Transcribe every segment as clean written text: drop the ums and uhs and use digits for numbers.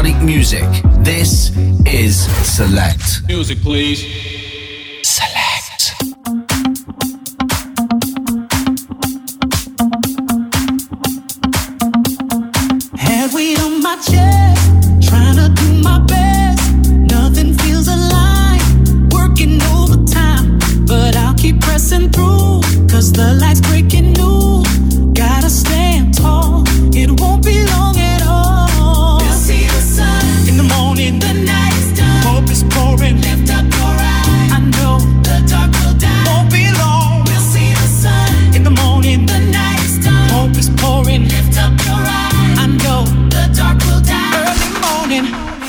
electronic music. This is Select. Music, please. Select. Head weight on my chest, trying to do my best. Nothing feels aligned, working overtime, but I'll keep pressing through, 'cause the light's breaking new. Gotta stand tall, it won't be long at all. We'll see the sun in the morning, the night is done. Hope is pouring, lift up your eyes. I know the dark will die, won't be long. We'll see the sun in the morning, the night is done. Hope is pouring, lift up your eyes. I know the dark will die, early morning.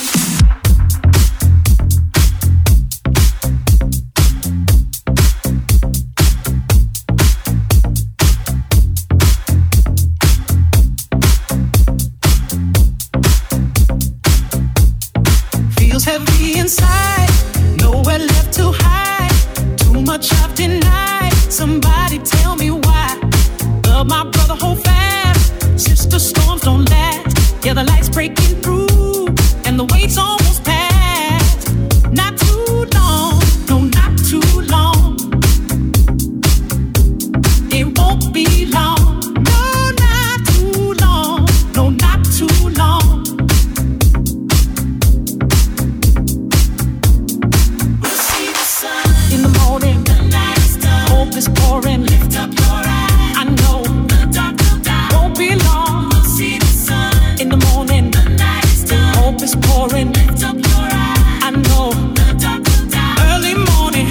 Heavy inside, nowhere left to hide. Too much I've denied. Somebody tell me why. Love my brother, whole fam. Sister, storms don't last. Yeah, the light's breaking through, and the weight's almost past. Not too long, no, not too long. It won't be long. No, not too long. No, not too long. Is pouring, lift up your eyes. I know the dark will die, won't be long. We'll see the sun in the morning, the night is done. Hope is pouring, lift up your eyes. I know the dark will die, early morning.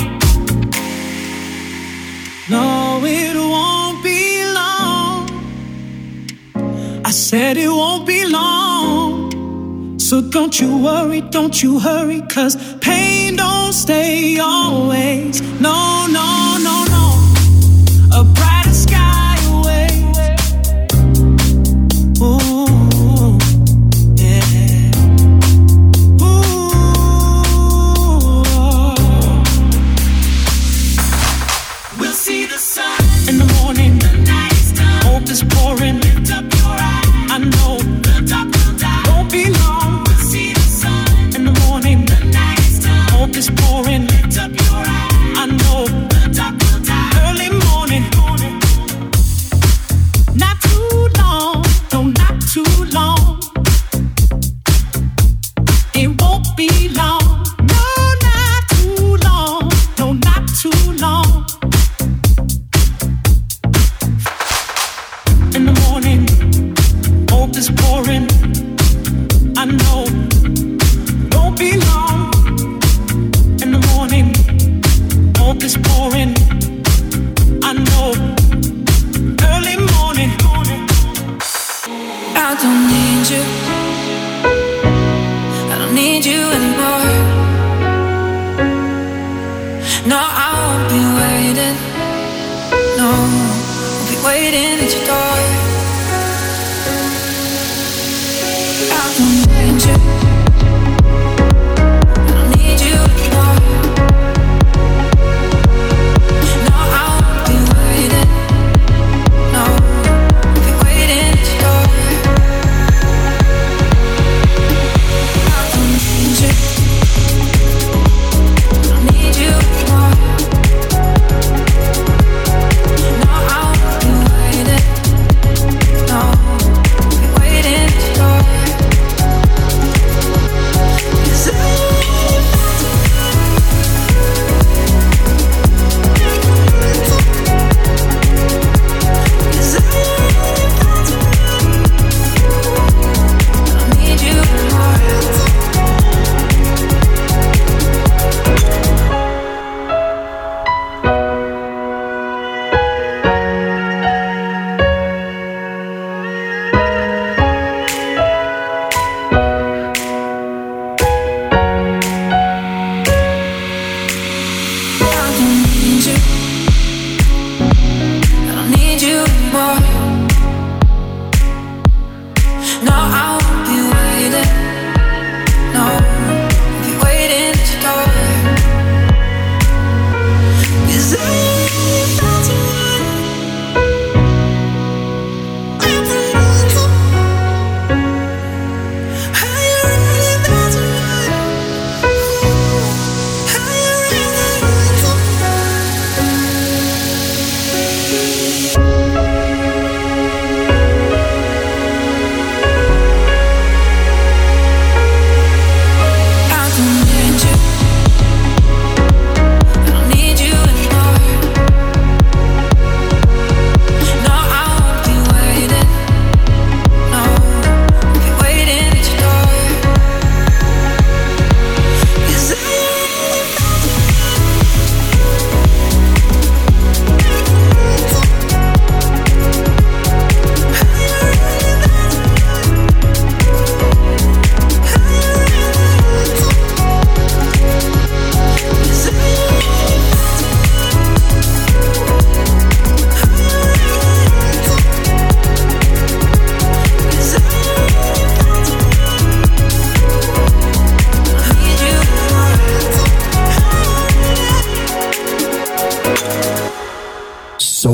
No, it won't be long. I said it won't be long. So don't you worry, don't you hurry, 'cause pain don't stay always. No, no, no, no. A brighter sky away. Ooh, yeah. Ooh. We'll see the sun in the morning, the night is done. Hope is pouring, lift up your eyes. I know the dark will die, won't be long. We'll see the sun in the morning, the night is done. Hope is pouring, lift up your eyes. I know the dark will die, early morning. Not too long, no, not too long. It won't be long. No, not too long. No, not too long. In the morning, hope is pouring. I know, won't be long. In the morning, hope is pouring. I know, early morning. I don't need you. I don't need you anymore. No, I won't be waiting. No, I'll be waiting at your door. I don't need you. I don't need you anymore. No, I won't be waiting. No, I'll be waiting at your door. I don't need you. I don't need you anymore. No, I won't be waiting. No, I'll be waiting at your door.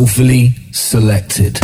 Soulfully selected.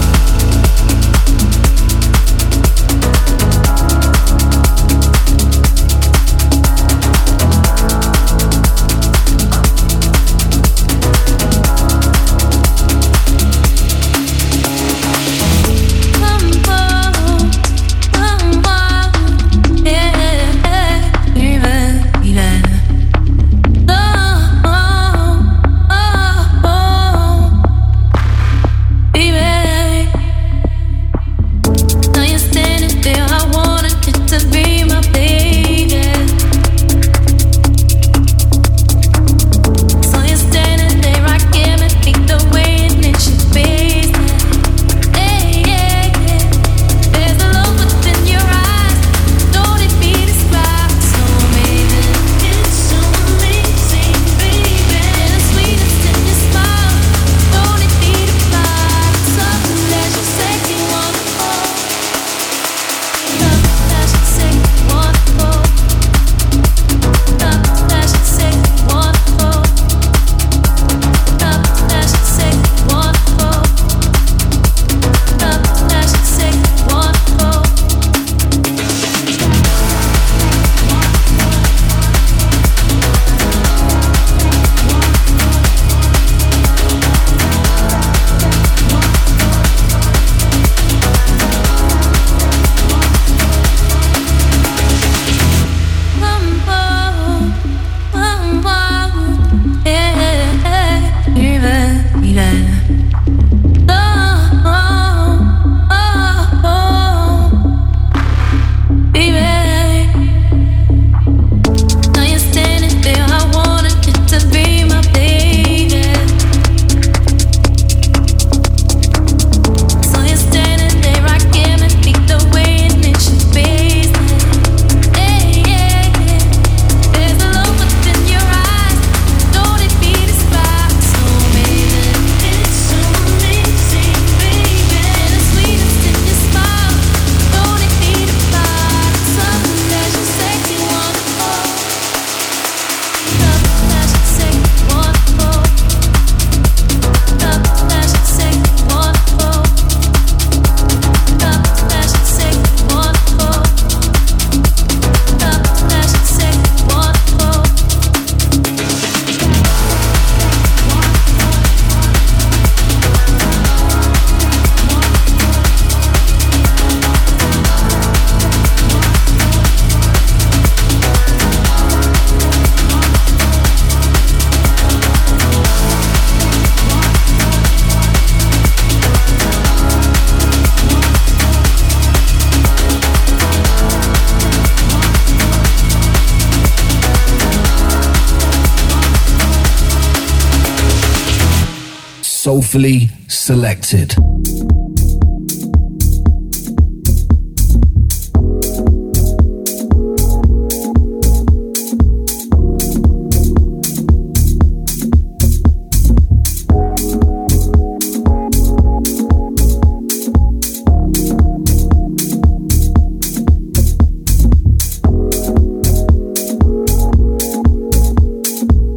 Soulfully selected.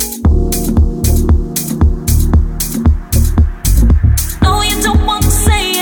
No, you don't want to say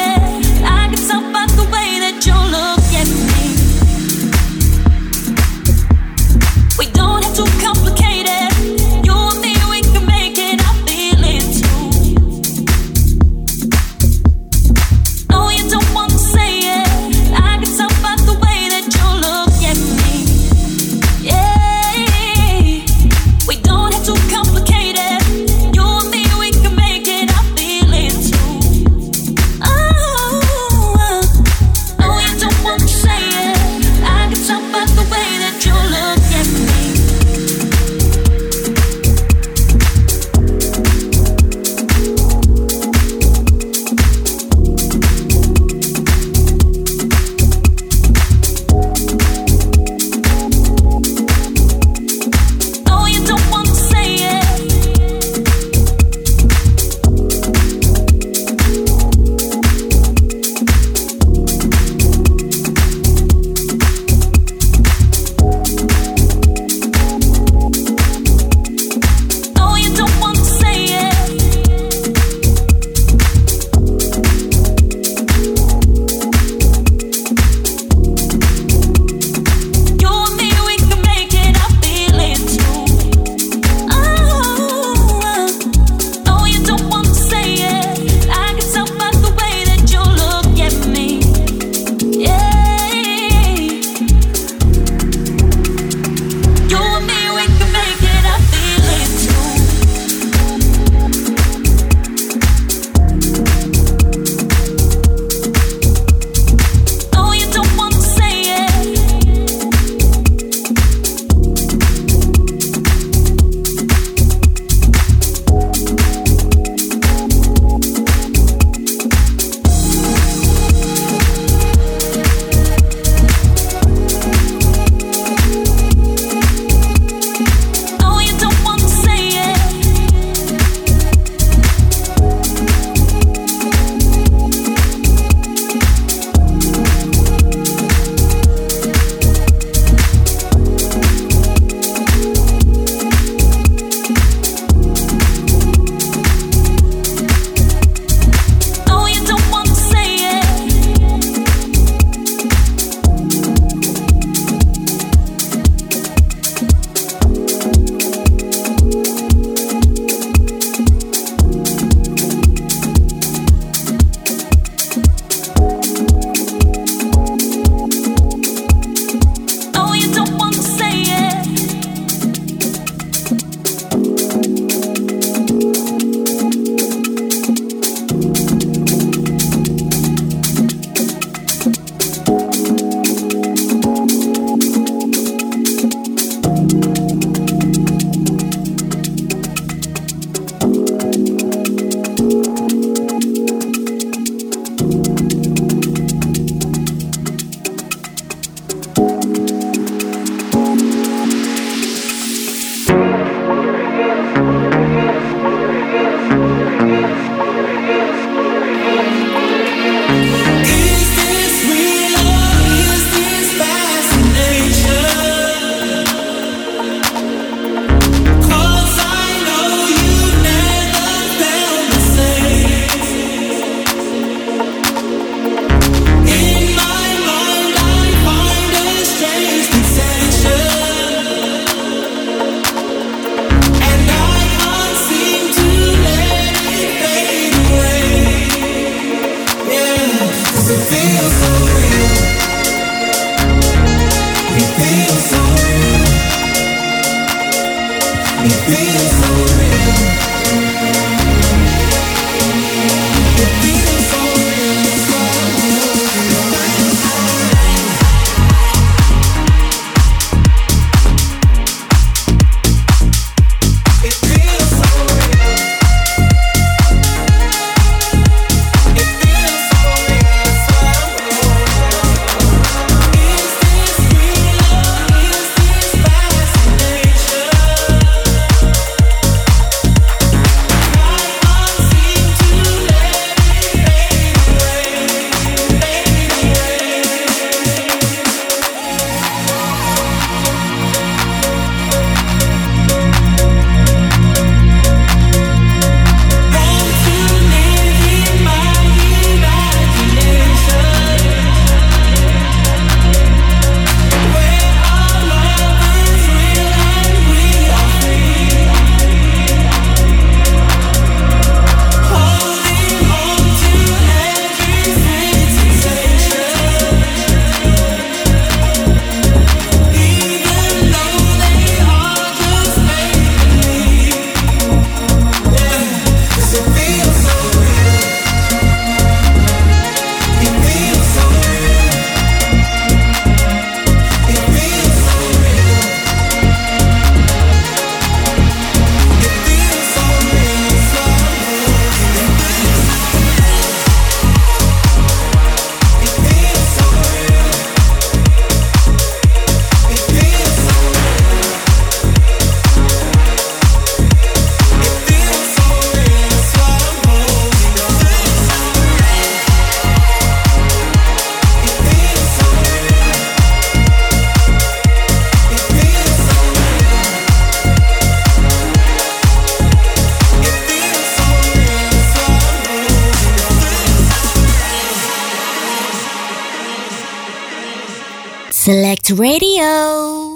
Select Radio.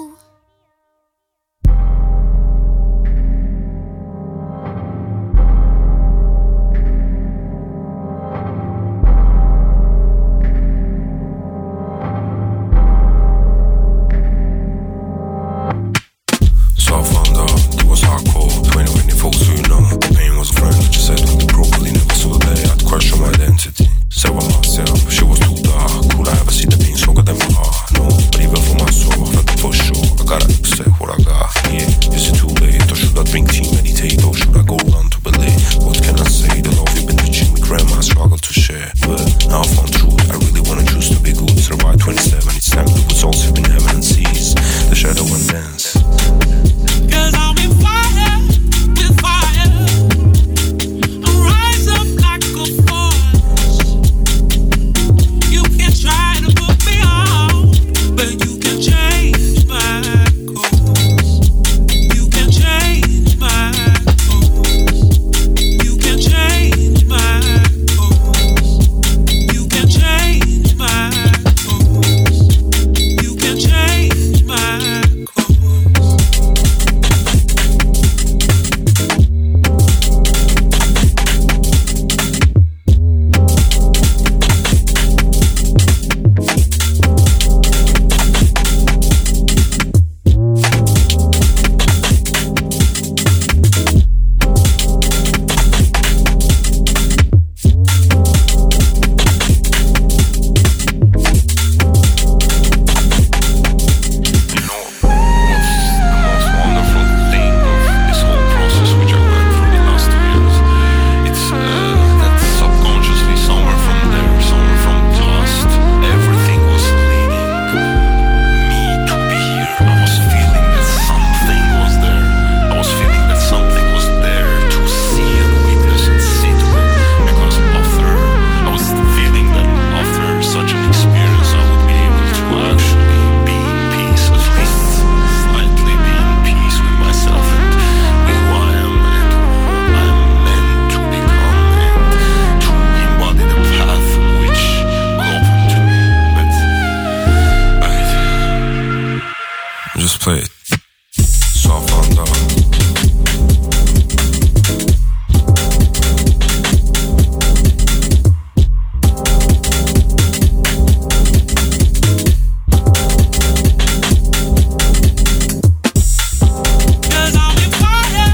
Fire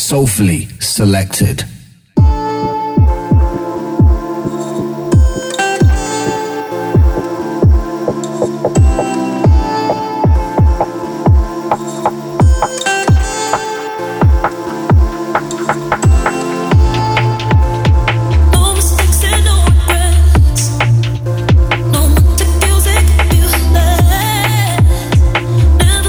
soulfully selected.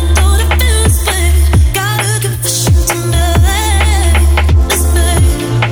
Gotta give a shit tonight. Let's make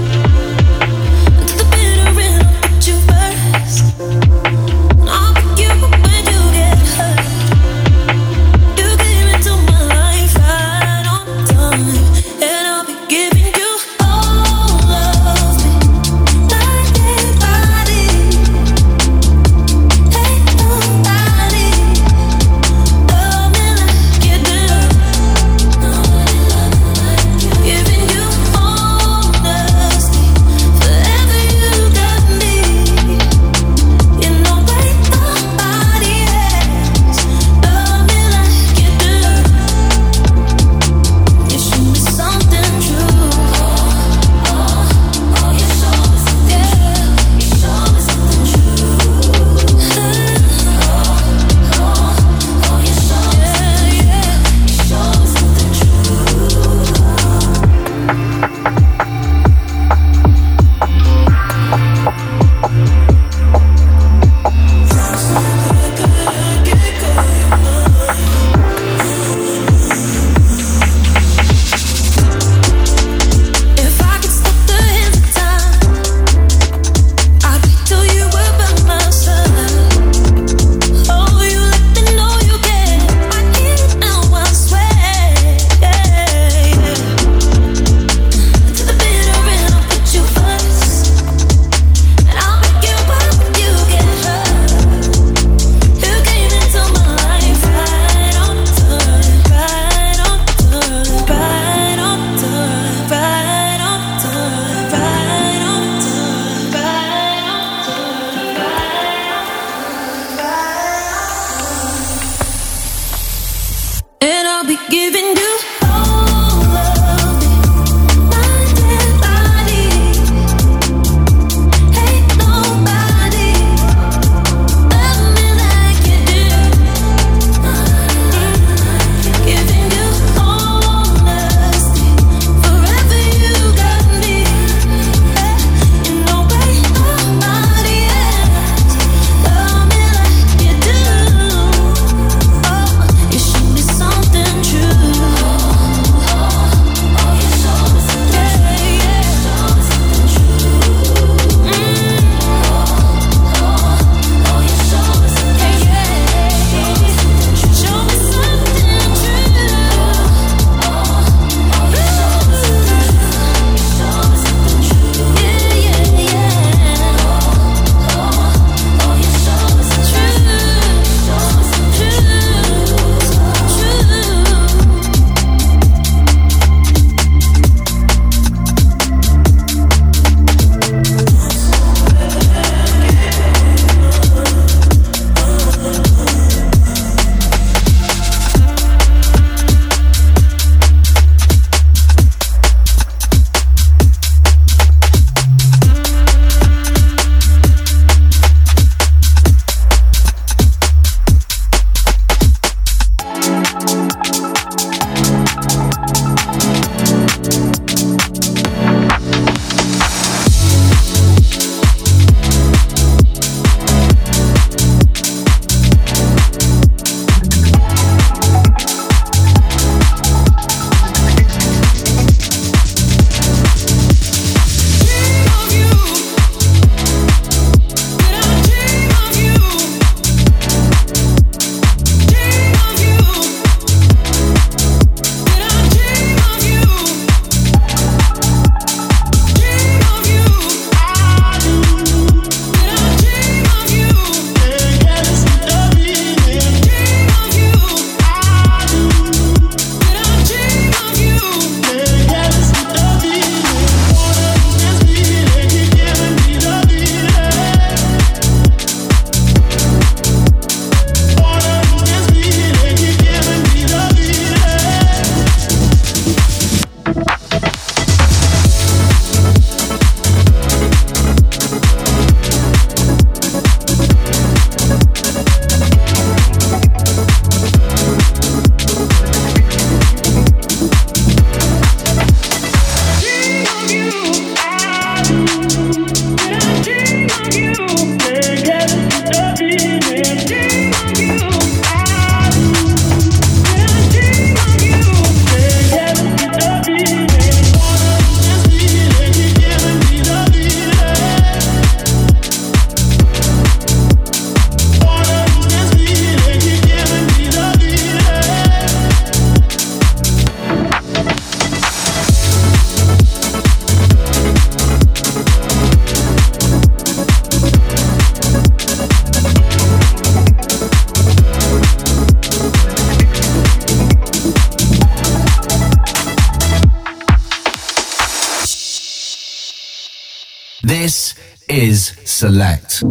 This is Select.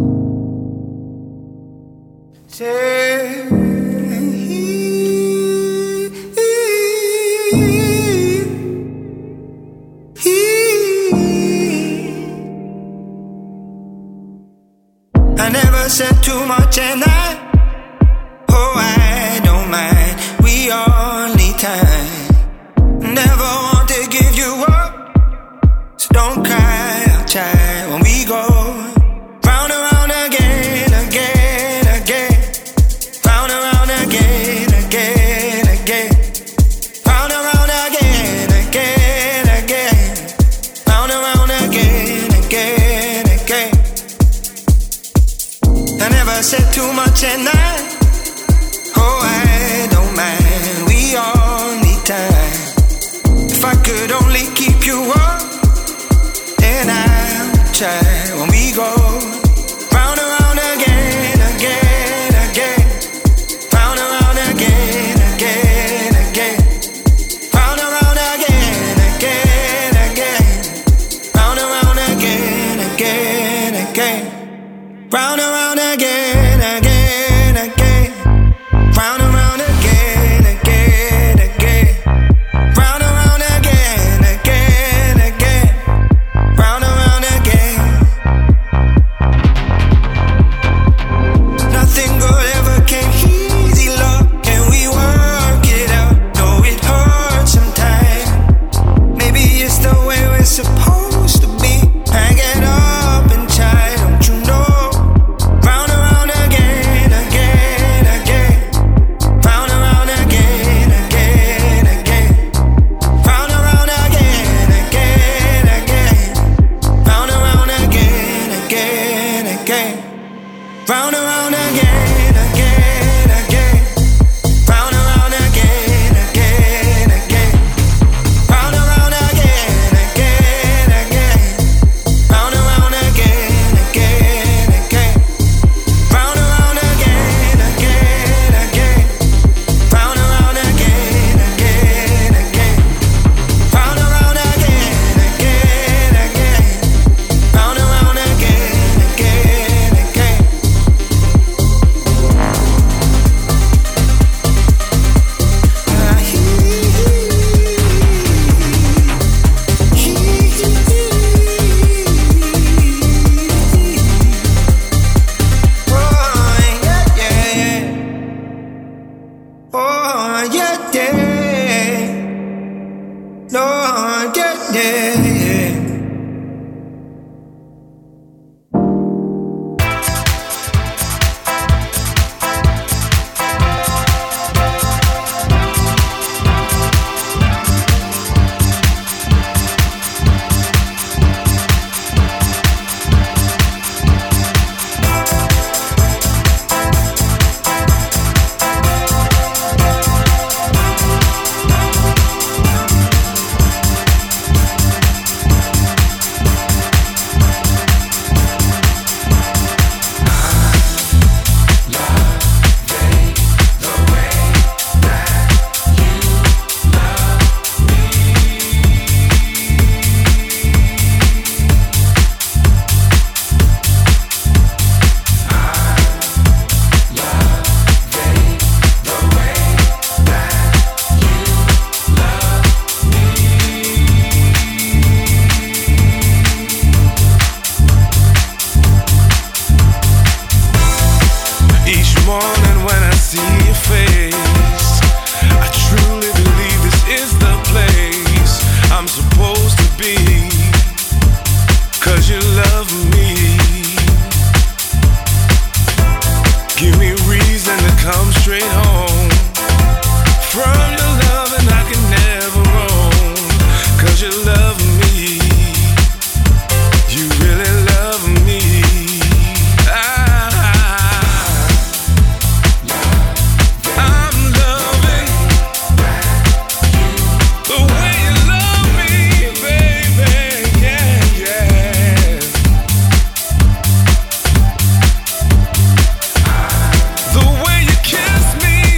I never said too much and I don't mind. We all need time. Never want to give you up, so don't cry, I'll try when we go round and round again, again, again. Round and round again, again, again. Round and round again, again, again. Round and round again, again, again. I never said too much and I don't mind. We all need time. If I could only keep you up, then I'll try when we go round and round again, again, again. Round and round again, again, again. Round and round again, again, again. Round and round again, again, again. Round and round again, again, again. Round and round again, again, again. Round and round again, again, again. Round and round again. Nothing good ever came easy, love. Can we work it out? No, it hurts sometimes. Maybe it's the way we're supposed to be. I get up and try, don't you know? Round and round again, again, again. Round and round again, again, again. Round and round again, again, again. Round and round again, again, again. Round and round again, again, again. Round and round again, again, again. Round and round again, again, again. Round and round again, again, again. Round and round again, again, again. Round and round again, again, again. Round and round again, again, again. Round and round again, again, again. Oh, yeah, yeah. No, yeah, yeah. The way you kiss me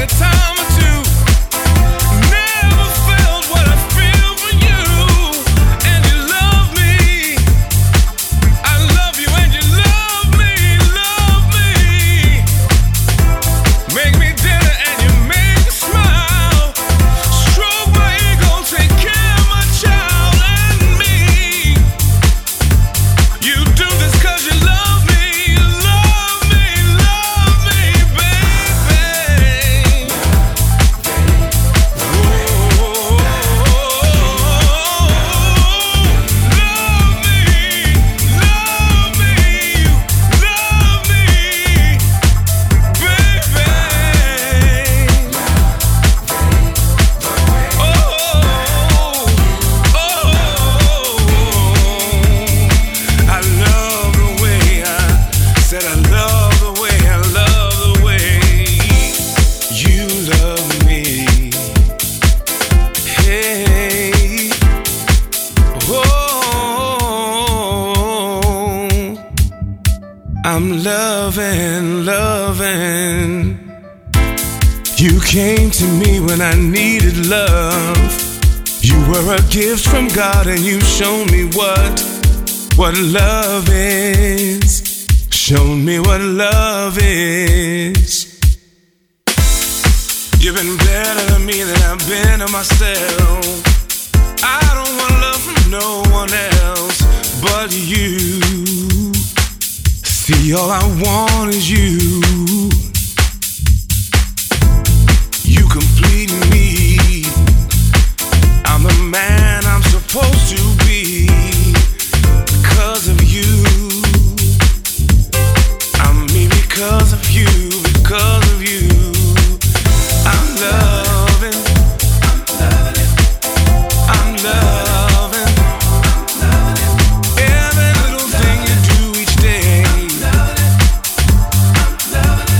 I'm loving, loving. You came to me when I needed love. You were a gift from God and you showed me what love is. Showed me what love is. You've been better to me than I've been to myself. I don't want love from no one else but you. See, all I want is you. You complete me. I'm the man I'm supposed to be. Because of you. I'm me because of you. Because of you. I'm loving. I'm loving. Every little thing you do each day.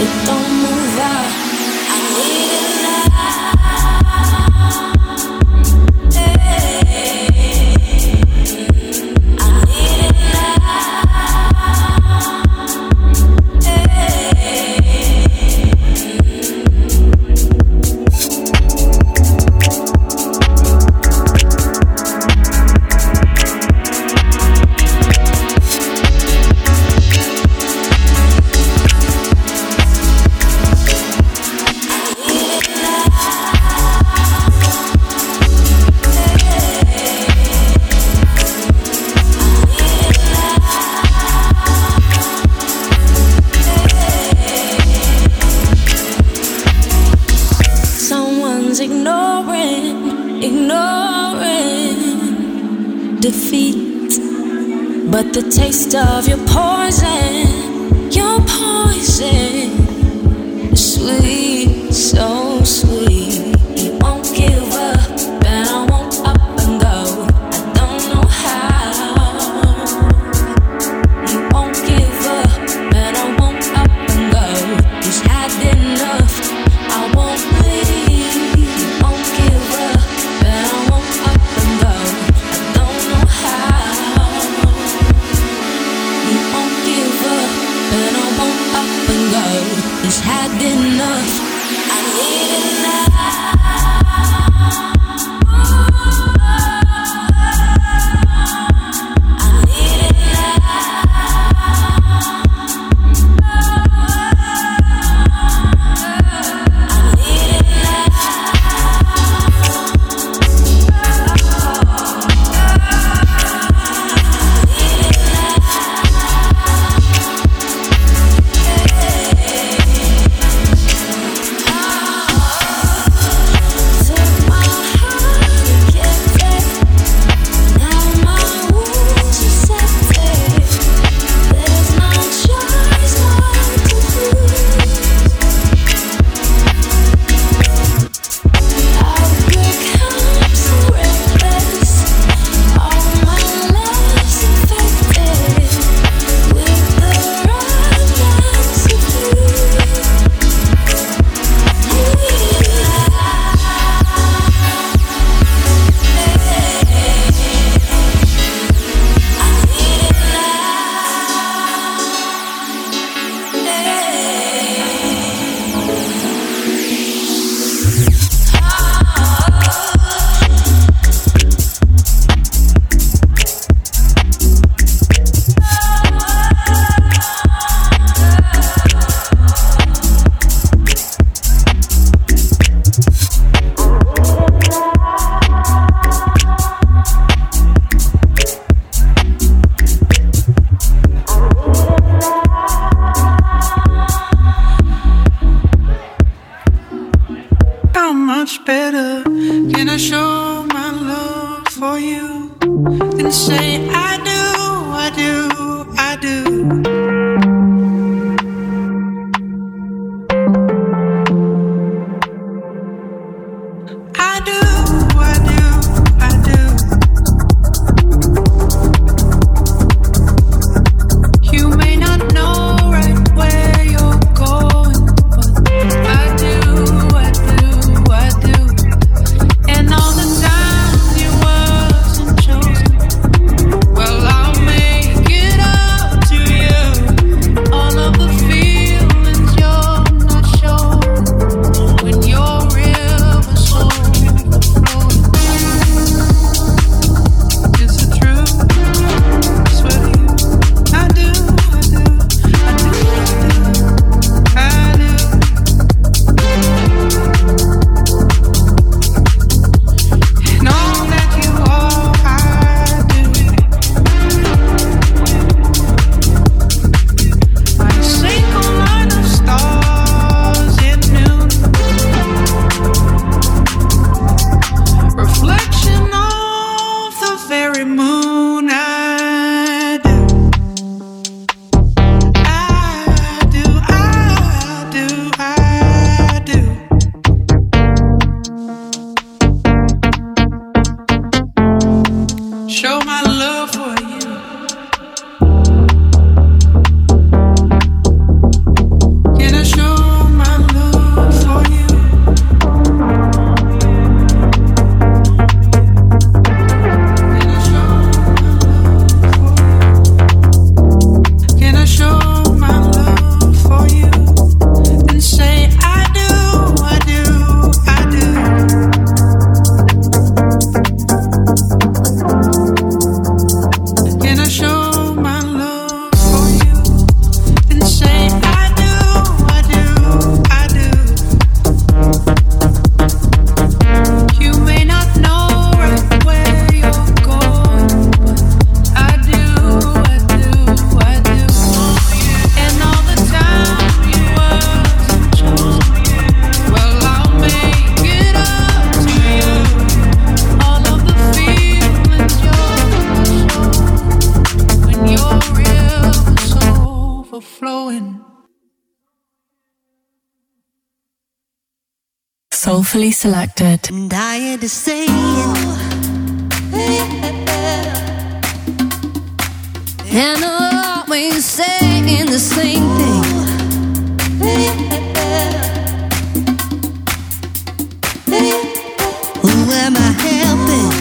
But the taste of your poison is sweet, so sweet. You won't give up, but I won't up and go. I don't know how. You won't give up, but I won't up and go. You've had enough, I won't leave. You won't give up, but I won't up and go. I don't know how. You won't give up, but I won't up and go. He's had enough. I need enough. Take my Soulfully selected. I'm tired to say it. And I'm always saying the same thing. Who am I helping?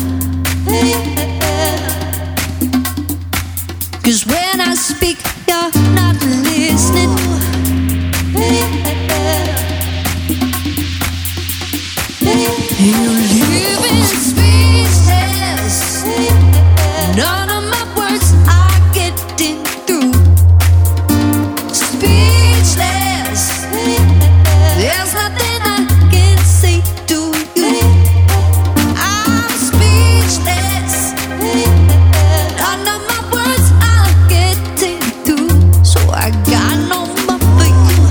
'Cause when I speak, you're not listening. You're leaving speechless. None of my words are getting through. Speechless. There's nothing I can say to you. I'm speechless. None of my words are getting through. So I got no more for you.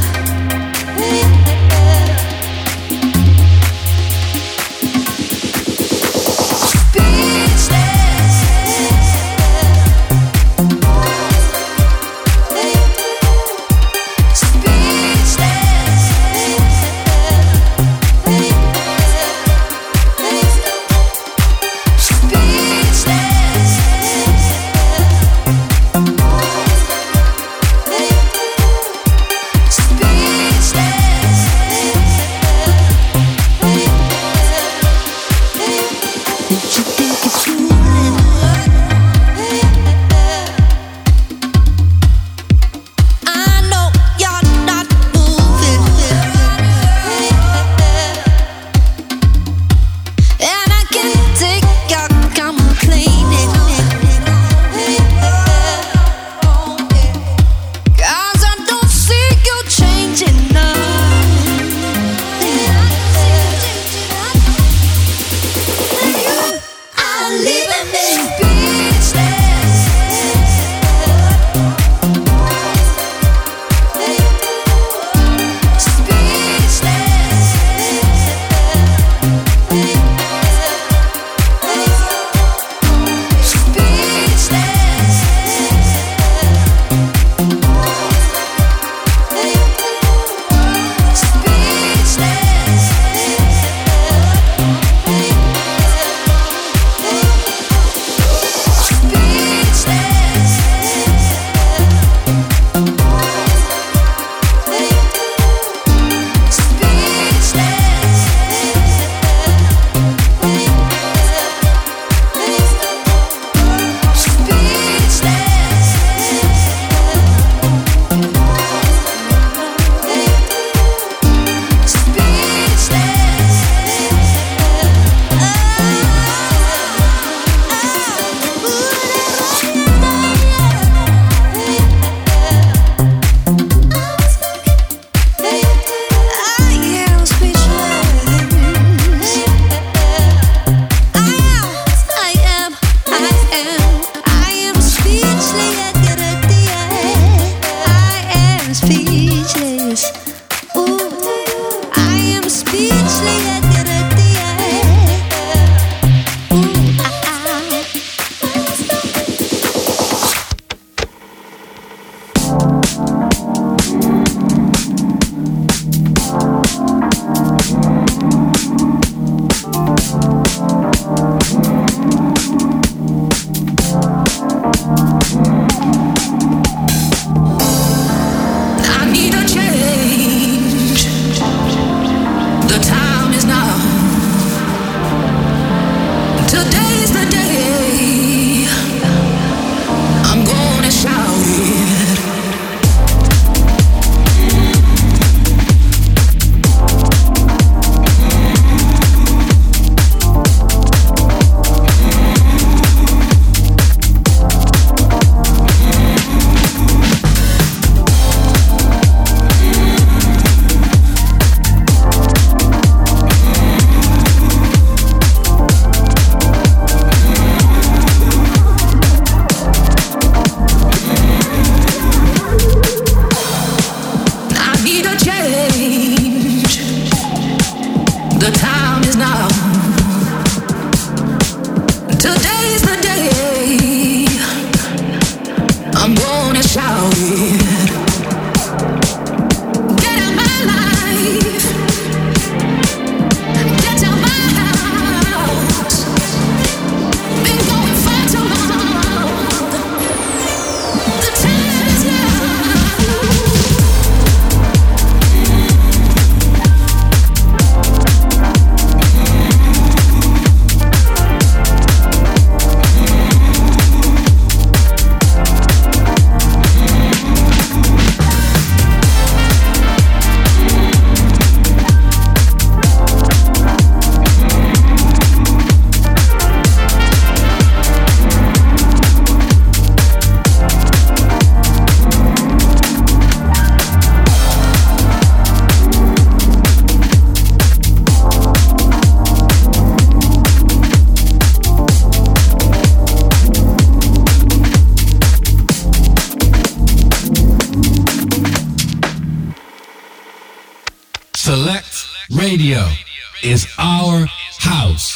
Select Radio is our house.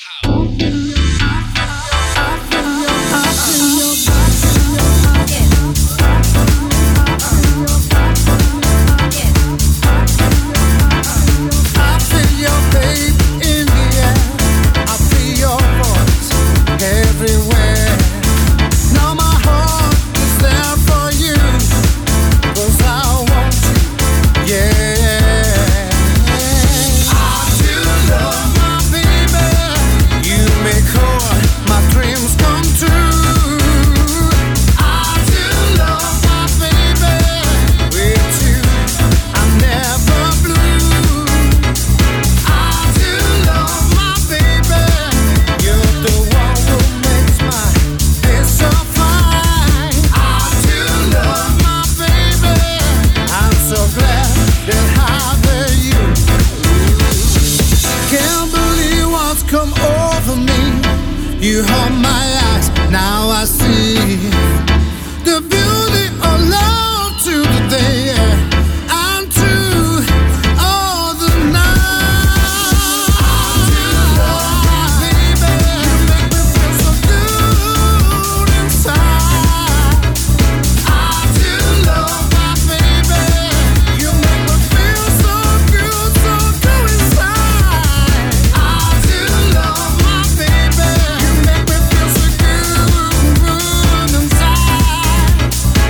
You hold my eyes, now I see the beauty of love to the day and to all the night. Baby, you make me feel so good inside. I do love my baby. You make me feel so good inside. I do love my baby. Make me feel so good inside.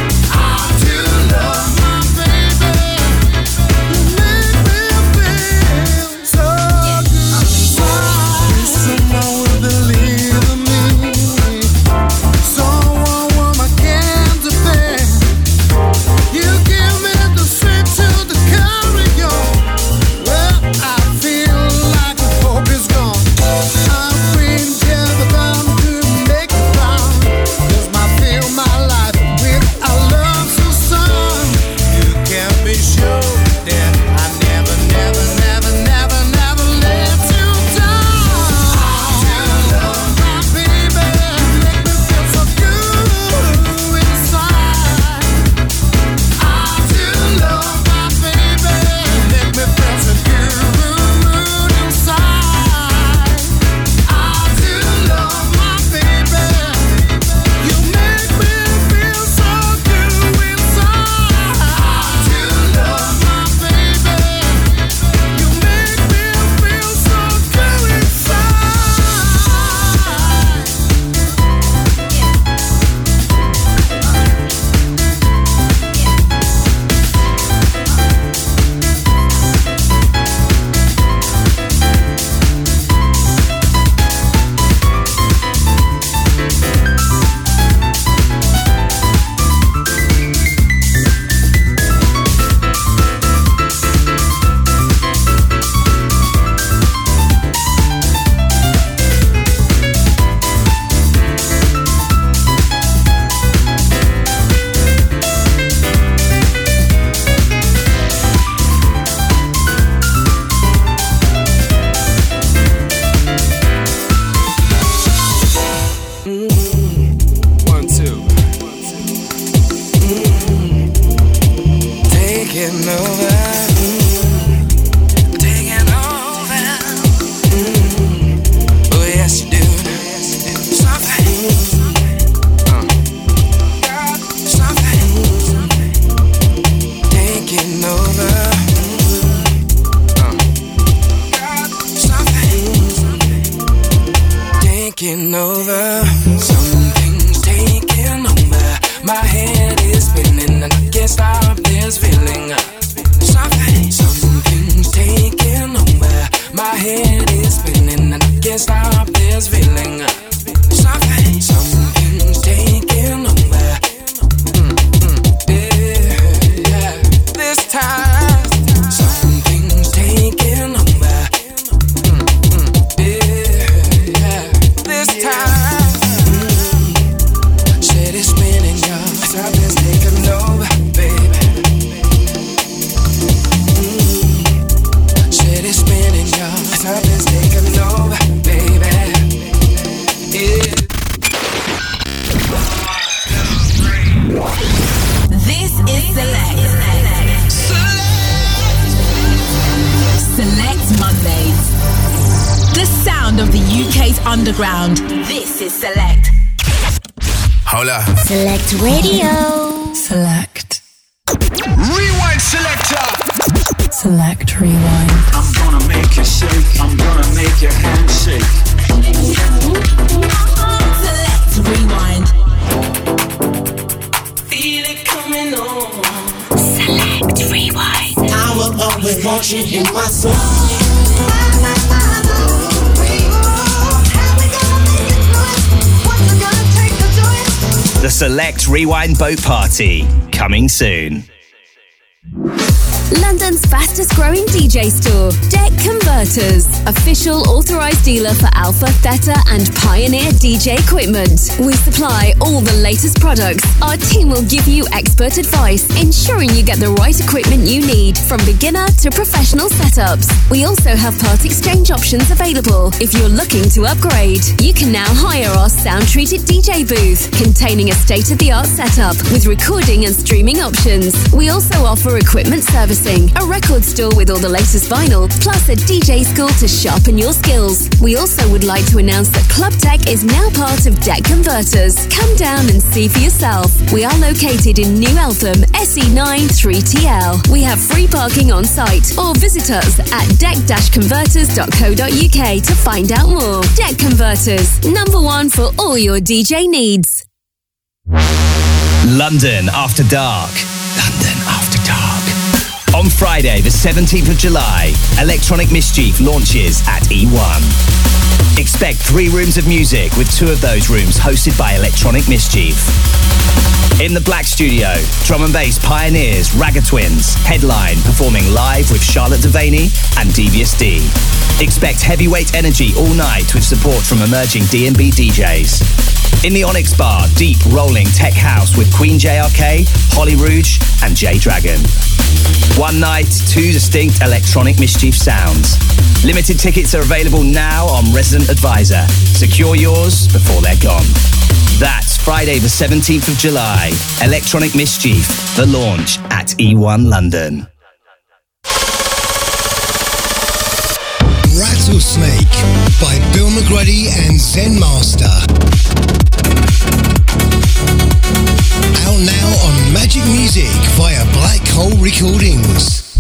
taking over. Something's taking over. My head is spinning and I can't stop this feeling. Something's taking over. My head is spinning and I can't stop this feeling. Something's taking over. Yeah. This time, something's taking over. Yeah. This time, shit is spinning, y'all. Something's taking over, baby. underground. This is Select. Hola. Select Radio. Select. Rewind selector. Select Rewind. I'm gonna make you shake. I'm gonna make your hand shake. Select Rewind. Feel it coming on. Select Rewind. I will always want you in my soul. The Select Rewind Boat Party, coming soon. London's fastest growing DJ store, Deck Converters, official authorised dealer for Alpha, Theta and Pioneer DJ equipment. We supply all the latest products. Our team will give you expert advice, ensuring you get the right equipment you need, from beginner to professional setups. We also have part exchange options available. If you're looking to upgrade, you can now hire our sound-treated DJ booth, containing a state-of-the-art setup with recording and streaming options. We also offer equipment servicing, a record store with all the latest vinyl, plus a DJ school to sharpen your skills. We also would like to announce that Club Tech is now part of Deck Converters. Come down and see for yourself. We are located in New Eltham, SE9 3TL. We have free parking on site, or visit us at deck-converters.co.uk to find out more. Deck Converters, number one for all your DJ needs. London After Dark. London After Dark. On Friday, the 17th of July, Electronic Mischief launches at E1. Expect 3 rooms of music, with 2 of those rooms hosted by Electronic Mischief. In the Black Studio, drum and bass pioneers Ragga Twins headline, performing live with Charlotte Devaney and Devious D. Expect heavyweight energy all night with support from emerging D&B DJs. In the Onyx Bar, deep rolling tech house with Queen JRK, Holly Rouge and J Dragon. One night, 2 distinct Electronic Mischief sounds. Limited tickets are available now on Resident Advisor. Secure yours before they're gone. That's Friday the 17th of July. Electronic Mischief, the launch at E1 London. Rattlesnake by Bill McGrady and Zen Master. Out now on Magic Music via Black Hole Recordings.